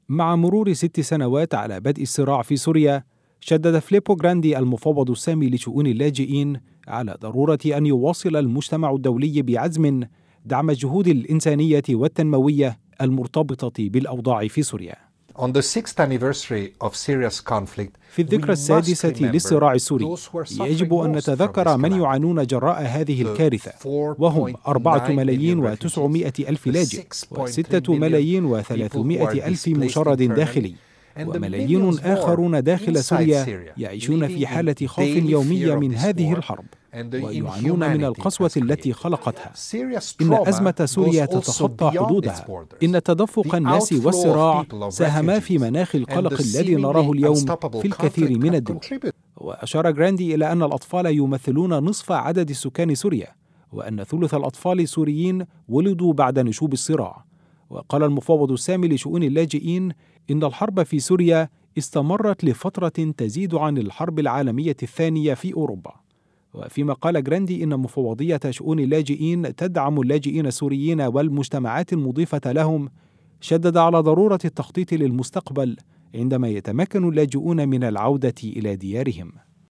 مع مرور 6 سنوات على بدء الصراع في سوريا، شدد فيليبو جراندي المفوض السامي لشؤون اللاجئين على ضرورة أن يواصل المجتمع الدولي بعزم دعم الجهود الإنسانية والتنموية المرتبطة بالأوضاع في سوريا. في الذكرى السادسة للصراع السوري، يجب أن نتذكر من يعانون جراء هذه الكارثة، وهم 4,900,000 لاجئ، و6,300,000 مشرد داخلي، وملايين آخرون داخل سوريا يعيشون في حالة خوف يومية من هذه الحرب، ويعانون من القسوة التي خلقتها. إن أزمة سوريا تتخطى حدودها. إن تدفق الناس والصراع ساهما في مناخ القلق الذي نراه اليوم في الكثير من الدول. وأشار جراندي إلى أن الأطفال يمثلون نصف عدد سكان سوريا، وأن ثلث الأطفال السوريين ولدوا بعد نشوب الصراع. وقال المفوض السامي لشؤون اللاجئين إن الحرب في سوريا استمرت لفترة تزيد عن الحرب العالمية الثانية في أوروبا. وفيما قال جراندي إن مفوضية شؤون اللاجئين تدعم اللاجئين السوريين والمجتمعات المضيفة لهم، شدد على ضرورة التخطيط للمستقبل عندما يتمكن اللاجئون من العودة إلى ديارهم.